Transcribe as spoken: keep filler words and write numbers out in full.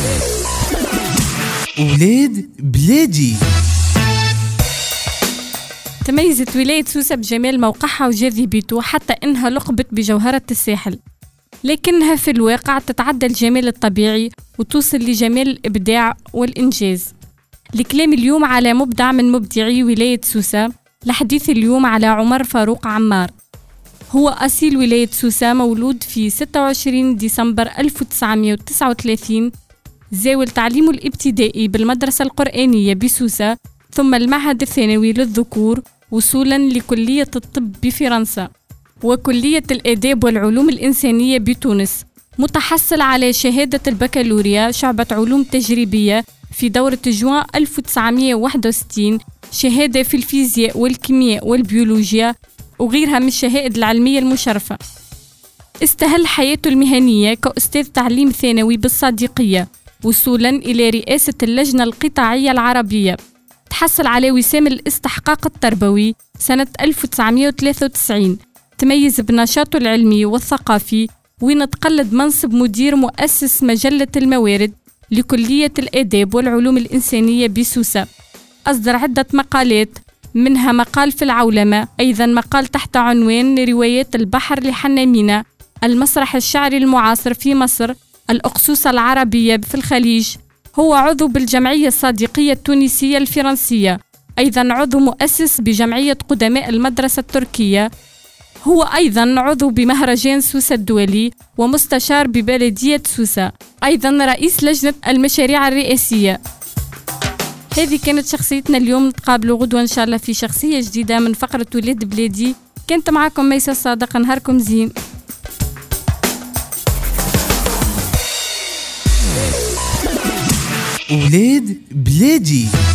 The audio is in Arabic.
ولاد بلادي. تميزت ولاية سوسة بجمال موقعها وجاذبيته حتى إنها لقبت بجوهرة الساحل، لكنها في الواقع تتعدى الجمال الطبيعي وتوصل لجمال الإبداع والإنجاز. الكلام اليوم على مبدع من مبدعي ولاية سوسة. الحديث اليوم على عمر فاروق عمار. هو أصيل ولاية سوسة، مولود في ستة وعشرين ديسمبر ألف وتسعمائة وتسعة وثلاثين، زاول تعليمه الابتدائي بالمدرسة القرآنية بسوسة، ثم المعهد الثانوي للذكور، وصولا لكلية الطب بفرنسا وكلية الآداب والعلوم الإنسانية بتونس. متحصل على شهادة البكالوريا شعبة علوم تجريبية في دورة جوان ألف وتسعمائة وواحد وستين، شهادة في الفيزياء والكيمياء والبيولوجيا وغيرها من الشهائد العلمية المشرفة. استهل حياته المهنية كأستاذ تعليم ثانوي بالصادقية، وصولا إلى رئاسة اللجنة القطاعية العربية. تحصل على وسام الاستحقاق التربوي سنة ألف وتسعمائة وثلاثة وتسعين. تميز بنشاطه العلمي والثقافي، وين تقلد منصب مدير مؤسس مجلة الموارد لكلية الآداب والعلوم الإنسانية بسوسة. أصدر عدة مقالات، منها مقال في العولمة، أيضا مقال تحت عنوان روايات البحر لحنامينة، المسرح الشعري المعاصر في مصر، الأقصوصة العربية في الخليج. هو عضو بالجمعية الصادقية التونسية الفرنسية، أيضا عضو مؤسس بجمعية قدماء المدرسة التركية. هو أيضا عضو بمهرجان سوسة الدولي ومستشار ببلدية سوسة، أيضا رئيس لجنة المشاريع الرئاسية. هذه كانت شخصيتنا اليوم. نتقابلوا غدوة إن شاء الله في شخصية جديدة من فقرة ولاد بلادي. كنت معكم ميسة الصادق، نهاركم زين. ولاد بلادي.